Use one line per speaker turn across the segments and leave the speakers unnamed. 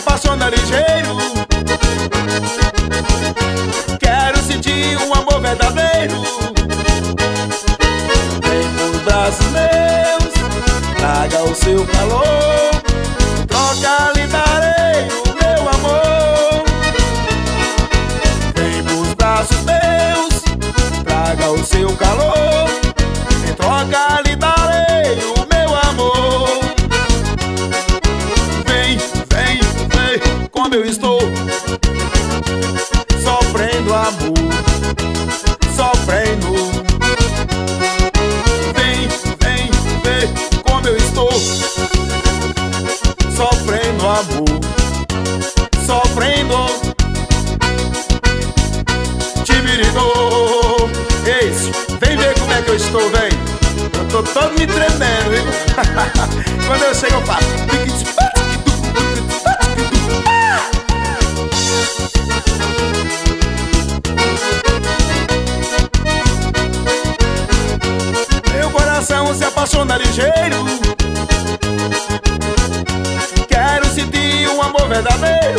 apaixona ligeiro. Quero sentir um amor verdadeiro. Vem nos braços meus, traga o seu calor. Em troca lhe darei o meu amor. Vem nos braços meus, traga o seu calor. Em troca lhe darei o meu amor. Vem, vem, vem, como eu estou sofrendo amor, sofrendo. Vem, vem, vem, como eu estou sofrendo amor, sofrendo. Tibiridô, esse, vem ver como é que eu estou, vem. Eu tô todo me tremendo, viu? Quando eu chego eu faço. Meu coração se apaixona ligeiro. Quero sentir um amor verdadeiro.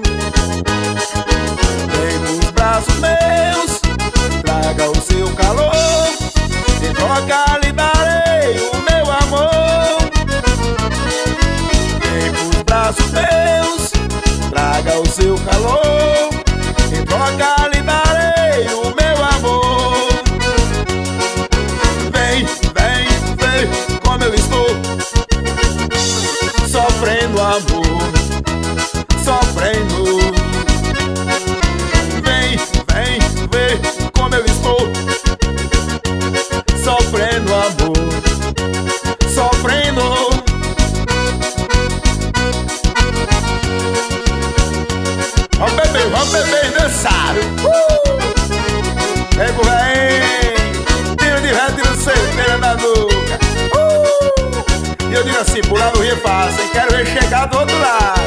Vem nos braços meus, traga o seu calor. Em troca lhe darei o meu amor. Vem nos braços meus, traga o seu calor. Em troca lhe darei o meu amor. Vem, vem, vem, como eu estou sofrendo amor, sofrendo. Vem, vem, vem, como eu estou sofrendo amor, sofrendo. Vamos beber e dançar. Vem pro vem, tiro de ré, tiro certeira na nuca. E eu digo assim, pular no rio é fácil, hein? Quero ver chegar do outro lado.